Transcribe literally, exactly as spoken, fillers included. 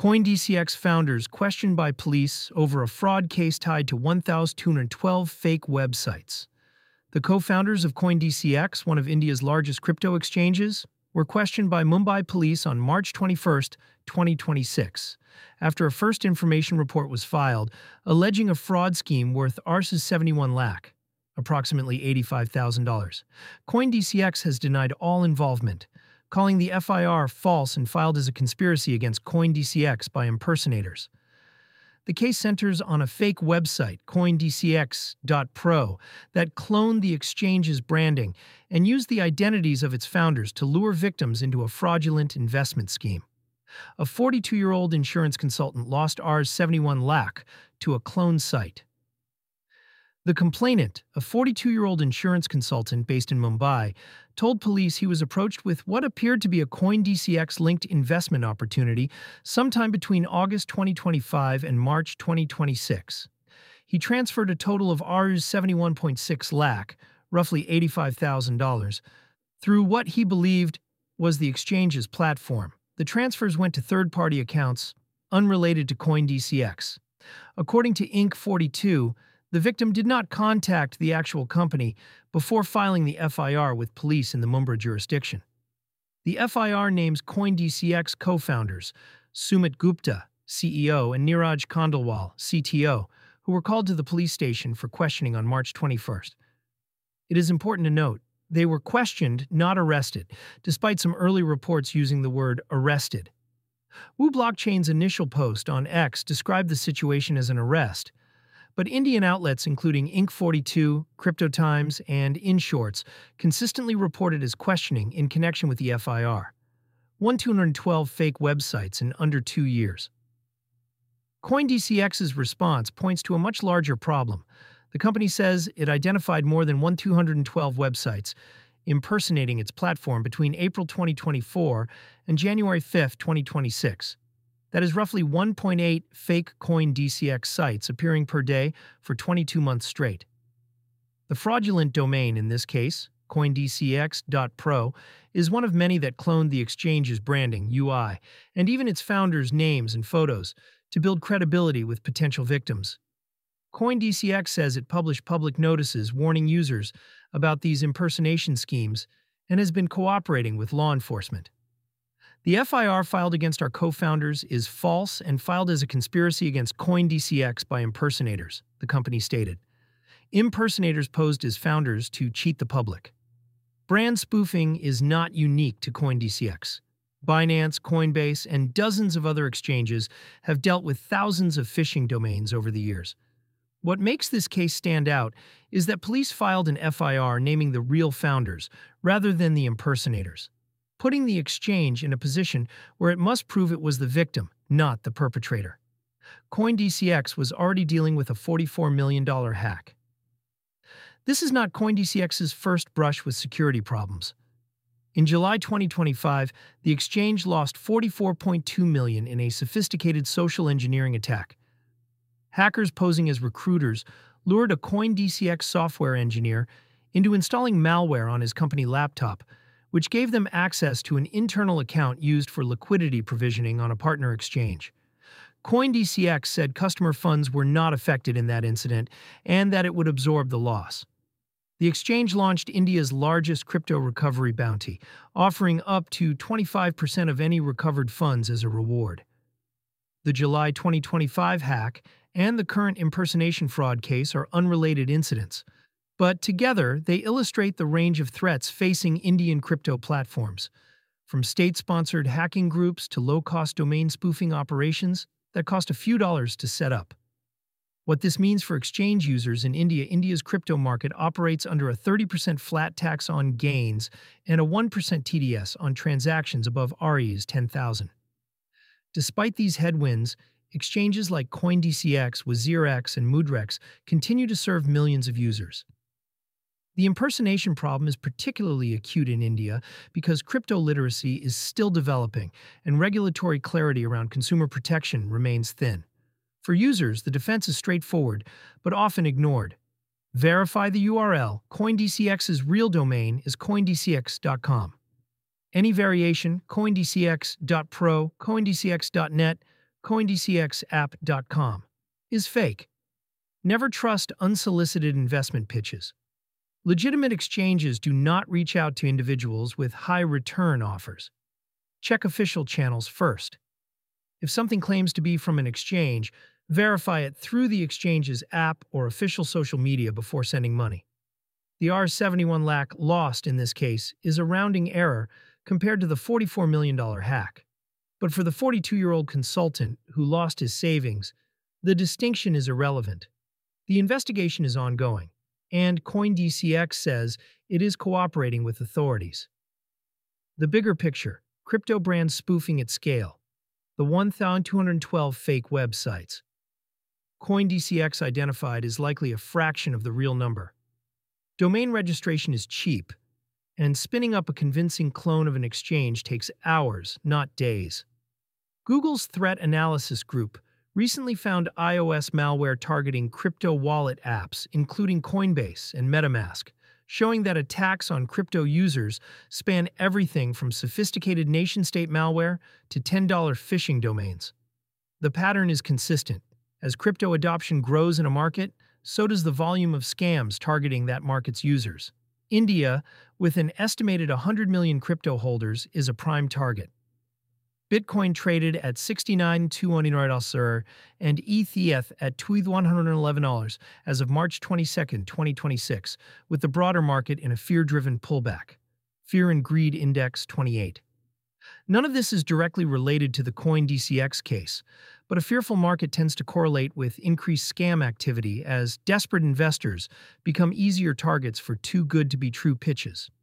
CoinDCX founders questioned by police over a fraud case tied to one thousand two hundred twelve fake websites. The co-founders of CoinDCX, one of India's largest crypto exchanges, were questioned by Mumbai police on March twenty-first, twenty twenty-six, after a first information report was filed alleging a fraud scheme worth seventy-one lakh, approximately eighty-five thousand dollars. CoinDCX has denied all involvement, calling the F I R false and filed as a conspiracy against CoinDCX by impersonators. The case centers on a fake website, coin D C X dot pro, that cloned the exchange's branding and used the identities of its founders to lure victims into a fraudulent investment scheme. A forty-two-year-old insurance consultant lost seventy-one lakh to a cloned site. The complainant, a forty-two-year-old insurance consultant based in Mumbai, told police he was approached with what appeared to be a CoinDCX-linked investment opportunity sometime between August twenty twenty-five and March twenty twenty-six. He transferred a total of seventy-one point six lakh, roughly eighty-five thousand dollars, through what he believed was the exchange's platform. The transfers went to third-party accounts unrelated to CoinDCX. According to Inc forty-two, the victim did not contact the actual company before filing the F I R with police in the Mumbai jurisdiction. The F I R names CoinDCX co-founders Sumit Gupta, C E O, and Neeraj Khandelwal, C T O, who were called to the police station for questioning on March twenty-first. It is important to note, they were questioned, not arrested, despite some early reports using the word arrested. Wu Blockchain's initial post on X described the situation as an arrest, but Indian outlets including Inc forty-two, CryptoTimes, and InShorts consistently reported as questioning in connection with the F I R. one thousand two hundred twelve fake websites in under two years. CoinDCX's response points to a much larger problem. The company says it identified more than one thousand two hundred twelve websites impersonating its platform between April twenty twenty-four and January fifth, twenty twenty-six. That is roughly one point eight fake CoinDCX sites appearing per day for twenty-two months straight. The fraudulent domain in this case, coin D C X dot pro, is one of many that cloned the exchange's branding, U I, and even its founders' names and photos to build credibility with potential victims. CoinDCX says it published public notices warning users about these impersonation schemes and has been cooperating with law enforcement. The F I R filed against our co-founders is false and filed as a conspiracy against CoinDCX by impersonators, the company stated. Impersonators posed as founders to cheat the public. Brand spoofing is not unique to CoinDCX. Binance, Coinbase, and dozens of other exchanges have dealt with thousands of phishing domains over the years. What makes this case stand out is that police filed an F I R naming the real founders rather than the impersonators, putting the exchange in a position where it must prove it was the victim, not the perpetrator. CoinDCX was already dealing with a forty-four million dollars hack. This is not CoinDCX's first brush with security problems. In July twenty twenty-five, the exchange lost forty-four point two million dollars in a sophisticated social engineering attack. Hackers posing as recruiters lured a CoinDCX software engineer into installing malware on his company laptop, which gave them access to an internal account used for liquidity provisioning on a partner exchange. CoinDCX said customer funds were not affected in that incident and that it would absorb the loss. The exchange launched India's largest crypto recovery bounty, offering up to twenty-five percent of any recovered funds as a reward. The July twenty twenty-five hack and the current impersonation fraud case are unrelated incidents, but together they illustrate the range of threats facing Indian crypto platforms, from state-sponsored hacking groups to low-cost domain spoofing operations that cost a few dollars to set up. What this means for exchange users in India: India's crypto market operates under a thirty percent flat tax on gains and a one percent T D S on transactions above Rs ten thousand. Despite these headwinds, exchanges like CoinDCX, WazirX, and Mudrex continue to serve millions of users. The impersonation problem is particularly acute in India because crypto literacy is still developing and regulatory clarity around consumer protection remains thin. For users, the defense is straightforward, but often ignored. Verify the U R L. CoinDCX's real domain is coin D C X dot com. Any variation, coin D C X dot pro, coin D C X dot net, coin D C X app dot com, is fake. Never trust unsolicited investment pitches. Legitimate exchanges do not reach out to individuals with high return offers. Check official channels first. If something claims to be from an exchange, verify it through the exchange's app or official social media before sending money. The R seventy-one lakh lost in this case is a rounding error compared to the forty-four million dollars hack. But for the forty-two-year-old consultant who lost his savings, the distinction is irrelevant. The investigation is ongoing, and CoinDCX says it is cooperating with authorities. The bigger picture: crypto brands spoofing at scale. The one thousand two hundred twelve fake websites. CoinDCX identified is likely a fraction of the real number. Domain registration is cheap, and spinning up a convincing clone of an exchange takes hours, not days. Google's Threat Analysis Group recently found iOS malware targeting crypto wallet apps, including Coinbase and MetaMask, showing that attacks on crypto users span everything from sophisticated nation-state malware to ten dollar phishing domains. The pattern is consistent. As crypto adoption grows in a market, so does the volume of scams targeting that market's users. India, with an estimated one hundred million crypto holders, is a prime target. Bitcoin traded at sixty-nine thousand two hundred dollars and E T H at two thousand one hundred eleven dollars as of March twenty-second, twenty twenty-six, with the broader market in a fear-driven pullback. Fear and Greed Index twenty-eight. None of this is directly related to the CoinDCX case, but a fearful market tends to correlate with increased scam activity as desperate investors become easier targets for too-good-to-be-true pitches.